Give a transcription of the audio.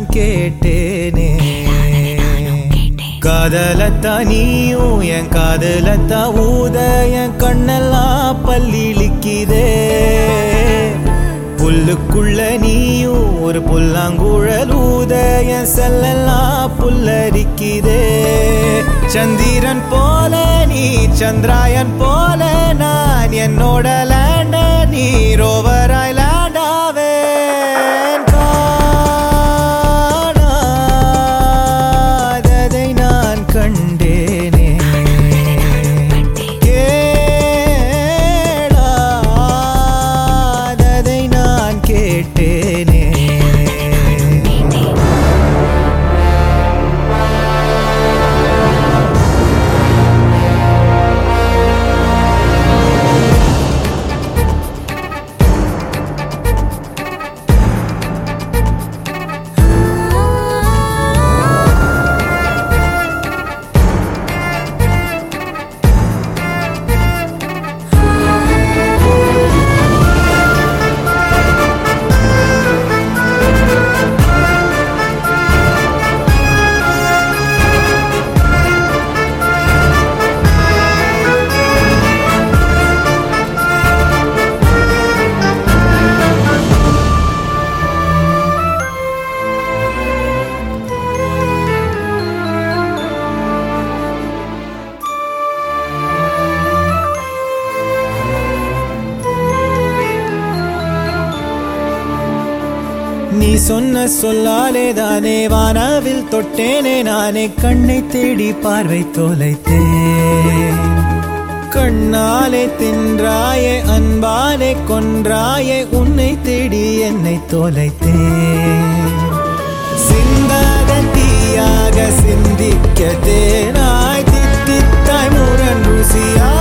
கேட்டேனே காதலத்தா நீயும் என் காதலத்தா ஊத என் கண்ணெல்லாம் பல்லிழிக்குதே புல்லுக்குள்ள நீயும் ஒரு புல்லாங்குழல் ஊத என் செல்லெல்லாம் புல்லரிக்குதே சந்திரன் போல நீ சந்திராயன் போல நான் என்னோட லேண்ட நீ ரோவராய் லேண்டாவே காணாததை நான் கண்டேனே கேளாததை நான் கேட்டேனே நீ சொன்ன சொல்லாலே தானே வானாவில் தொட்டேனே நானே கண்ணை தேடி பார்வை தொலைத்தேன் கண்ணாலே தின்றாயே அன்பாலே கொன்றாயே உன்னை தேடி என்னை தொலைத்தேன் சிந்தாத தீயாக சிந்திக்க தேனாய் தித்தித்தாய் முரண் ருசியா